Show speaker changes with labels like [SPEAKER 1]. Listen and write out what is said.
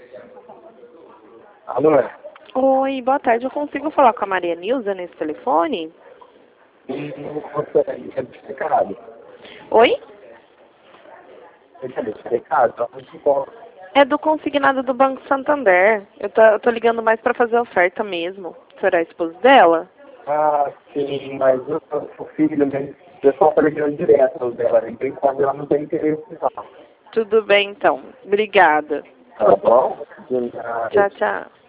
[SPEAKER 1] Alô?
[SPEAKER 2] Oi, boa tarde. Eu consigo falar com a Maria Nilza nesse telefone?
[SPEAKER 1] Não consegue, é desplicado.
[SPEAKER 2] Oi?
[SPEAKER 1] Ele é desplicado, então não importa.
[SPEAKER 2] É do consignado do Banco Santander. Eu tô ligando mais pra fazer oferta mesmo. Será a esposa dela?
[SPEAKER 1] Ah, sim, mas o filho, né? O pessoal tá ligando direto dela, então enquanto ela não tem interesse não.
[SPEAKER 2] Tudo bem, então. Obrigada.
[SPEAKER 1] Tá bom?
[SPEAKER 2] Tchau, tchau.